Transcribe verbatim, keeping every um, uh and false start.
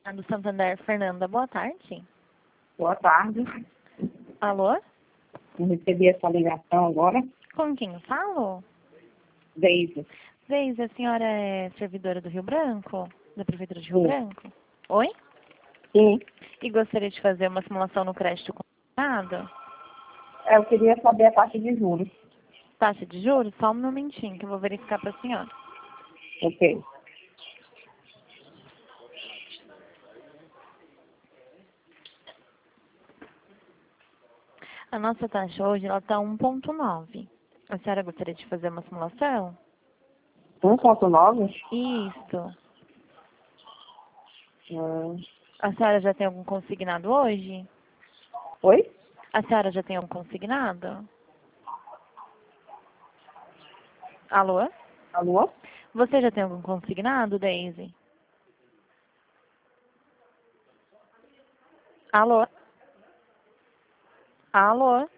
Do Santander, Fernanda, boa tarde. Boa tarde. Alô? Eu recebi essa ligação agora. Com quem eu falo? Deise. Deise, a senhora é servidora do Rio Branco? Da Prefeitura de Rio Sim. Branco? Oi? Sim. E gostaria de fazer uma simulação no crédito consignado? Eu queria saber a taxa de juros. Taxa de juros? Só um momentinho que eu vou verificar para a senhora. Ok. A nossa taxa hoje ela está um ponto nove. A senhora gostaria de fazer uma simulação? um ponto nove? Isso. Hum. A senhora já tem algum consignado hoje? Oi? A senhora já tem algum consignado? Alô? Alô? Você já tem algum consignado, Deise? Alô? Alô?